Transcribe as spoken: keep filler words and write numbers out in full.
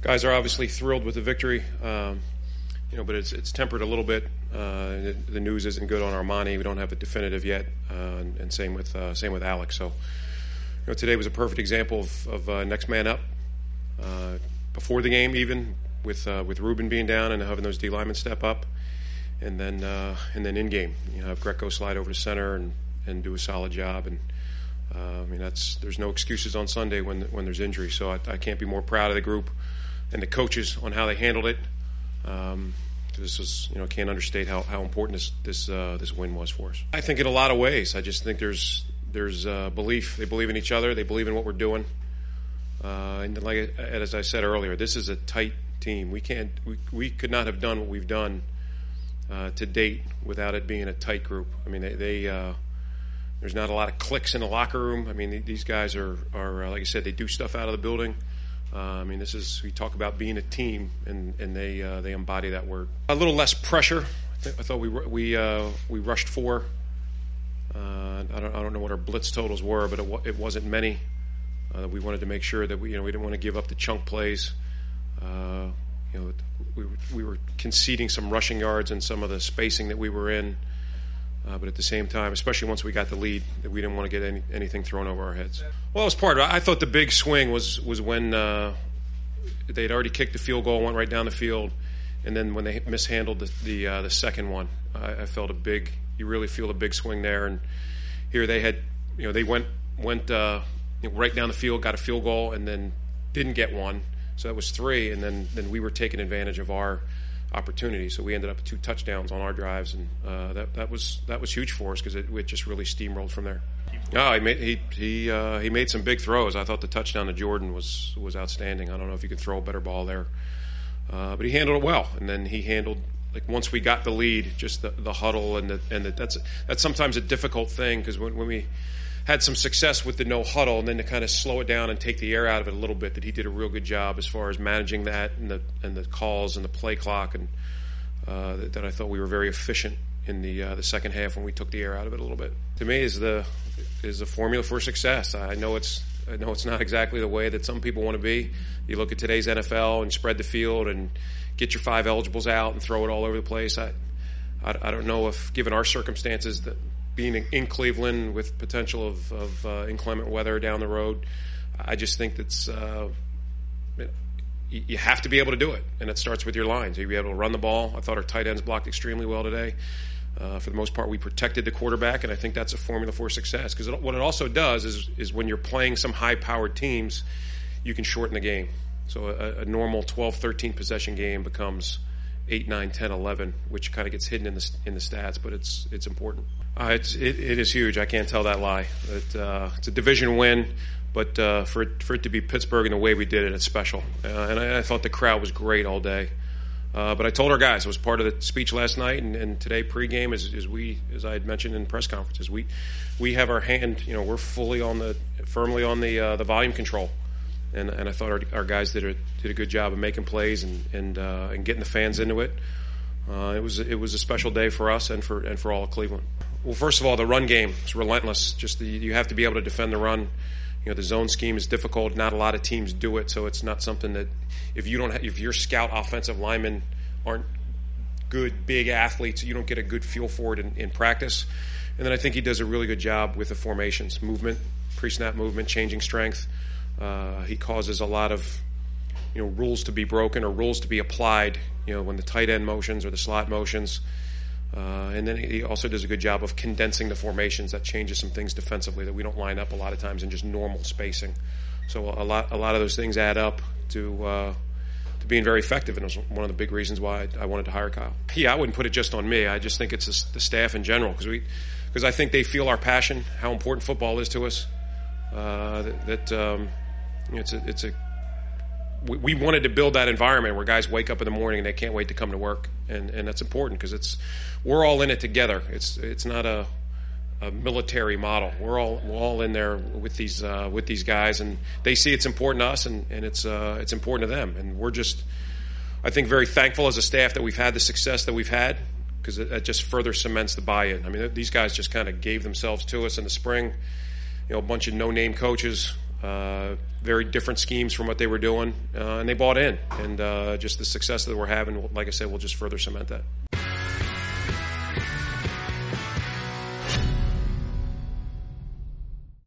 Guys are obviously thrilled with the victory, um, you know, but it's it's tempered a little bit. Uh, the, the news isn't good on Armani. We don't have it definitive yet, uh, and, and same with uh, same with Alex. So, you know, today was a perfect example of, of uh, next man up. Uh, before the game, even with uh, with Ruben being down and having those D linemen step up, and then uh, and then in game, you know, have Greco slide over to center and, and do a solid job. And uh, I mean, that's there's no excuses on Sunday when when there's injury. So I, I can't be more proud of the group and the coaches on how they handled it. Um, this was, you know, can't understate how, how important this this uh, this win was for us. I think in a lot of ways. I just think there's there's uh, belief. They believe in each other. They believe in what we're doing. Uh, and like as I said earlier, this is a tight team. We can't we we could not have done what we've done uh, to date without it being a tight group. I mean, they, they uh, there's not a lot of cliques in the locker room. I mean, these guys are are uh, like I said, they do stuff out of the building. Uh, I mean, this is, we talk about being a team, and, and they uh, they embody that word. A little less pressure. I, th- I thought we we uh, we rushed four. Uh, I don't I don't know what our blitz totals were, but it, w- it wasn't many. Uh, we wanted to make sure that we you know we didn't want to give up the chunk plays. Uh, you know, we we were conceding some rushing yards and some of the spacing that we were in. Uh, but at the same time, especially once we got the lead, that we didn't want to get any, anything thrown over our heads. Well, it was part of it. I thought the big swing was was when uh, they'd already kicked the field goal, went right down the field, and then when they mishandled the the, uh, the second one, I, I felt a big. You really feel a big swing there. And here they had, you know, they went went uh, you know, right down the field, got a field goal, and then didn't get one. So that was three, and then then we were taking advantage of our opportunity. So we ended up with two touchdowns on our drives, and uh, that that was that was huge for us because it, it just really steamrolled from there. Oh, he made he he uh, he made some big throws. I thought the touchdown to Jordan was was outstanding. I don't know if you could throw a better ball there, uh, but he handled it well. And then he handled, like, once we got the lead, just the, the huddle and the and the, that's that's sometimes a difficult thing because when when we had some success with the no huddle, and then to kind of slow it down and take the air out of it a little bit, that he did a real good job as far as managing that and the and the calls and the play clock, and uh, that, that I thought we were very efficient in the uh, the second half when we took the air out of it a little bit. To me, is the is the formula for success. I know it's I know it's not exactly the way that some people want to be. You look at today's N F L and spread the field and get your five eligibles out and throw it all over the place. I I, I don't know if, given our circumstances, that being in Cleveland with potential of, of uh, inclement weather down the road, I just think that's uh, you have to be able to do it, and it starts with your lines. You be able to run the ball. I thought our tight ends blocked extremely well today. Uh, for the most part, we protected the quarterback, and I think that's a formula for success. Because what it also does is is when you're playing some high-powered teams, you can shorten the game. So a, a normal twelve, thirteen possession game becomes eight, nine, ten, eleven, which kind of gets hidden in the in the stats, but it's it's important. Uh, it's it, it is huge. I can't tell that lie. It, uh, it's a division win, but uh, for it, for it to be Pittsburgh in the way we did it, it's special. Uh, and I, I thought the crowd was great all day. Uh, but I told our guys, it was part of the speech last night, and, and today pregame is, is we, as I had mentioned in press conferences, we we have our hand. You know, we're fully on the firmly on the uh, the volume control. And, and I thought our, our guys did a did a good job of making plays and and uh, and getting the fans into it. Uh, it was it was a special day for us and for and for all of Cleveland. Well, first of all, the run game is relentless. Just the, you have to be able to defend the run. You know, the zone scheme is difficult. Not a lot of teams do it, so it's not something that if you don't have, if your scout offensive linemen aren't good big athletes, you don't get a good feel for it in, in practice. And then I think he does a really good job with the formations, movement, pre-snap movement, changing strength. Uh, he causes a lot of, you know, rules to be broken or rules to be applied, you know, when the tight end motions or the slot motions. Uh, and then he also does a good job of condensing the formations. That changes some things defensively that we don't line up a lot of times in just normal spacing. So a lot, a lot of those things add up to uh, to being very effective, and it was one of the big reasons why I wanted to hire Kyle. Yeah, I wouldn't put it just on me. I just think it's the staff in general, because we, because I think they feel our passion, how important football is to us. Uh, that. that um, It's a, it's a. We, we wanted to build that environment where guys wake up in the morning and they can't wait to come to work, and, and that's important because it's we're all in it together. It's it's not a, a military model. We're all we're all in there with these uh, with these guys, and they see it's important to us, and and it's uh, it's important to them, and we're just, I think, very thankful as a staff that we've had the success that we've had, because it, it just further cements the buy-in. I mean, these guys just kind of gave themselves to us in the spring. You know, a bunch of no-name coaches. uh, very different schemes from what they were doing, uh, and they bought in. And uh, just the success that we're having, like I said, will just further cement that.